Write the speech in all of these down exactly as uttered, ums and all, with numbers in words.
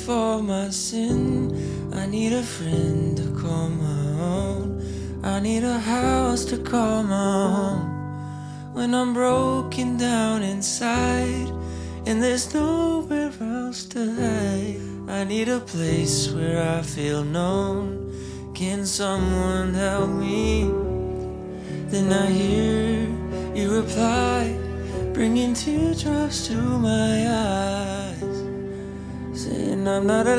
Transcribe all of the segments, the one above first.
for my sin. I need a friend to call my own. I need a house to call my home. When I'm broken down inside and there's nowhere else to hide, I need a place where I feel known. Can someone help me? Then I hear you reply, bringing teardrops to my eyes, saying I'm not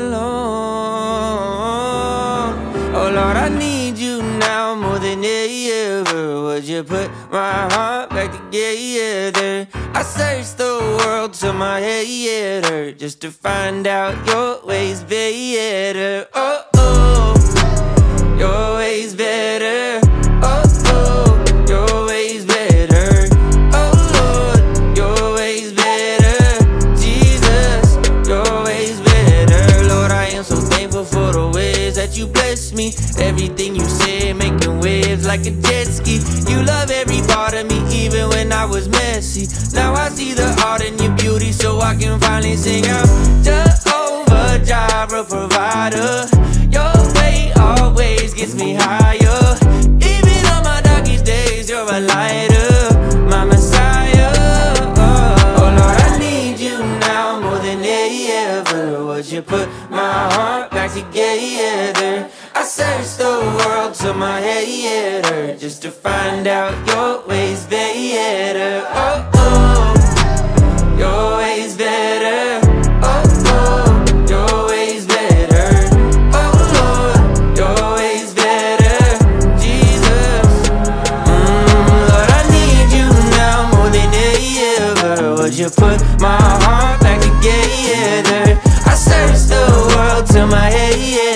alone. Oh Lord, I need you now more than ever. Would you put my heart back together? I searched the world till my head hurt, just to find out your ways better. Oh, oh, your ways better. Oh, oh, your ways better. Oh Lord, your ways better. Jesus, your ways better. Lord, I am so thankful for the ways that you bless me. Everything you said, making waves like a jet ski. You love every part of me, even when I was messy. Now I see the art in your beauty, so I can finally sing out Jehovah Jireh, provider. Your way always gets me higher. Even on my darkest days, you're a lighter, my Messiah. Oh Lord, I need you now more than ever. Would you put my heart back together? I searched the world till my head hurt, just to find out your ways better. Oh, oh, your ways better. Oh, oh, your ways better. Oh, Lord, your ways better. Jesus, mm, Lord, I need you now more than ever. Would you put my heart back together? I searched the world till my head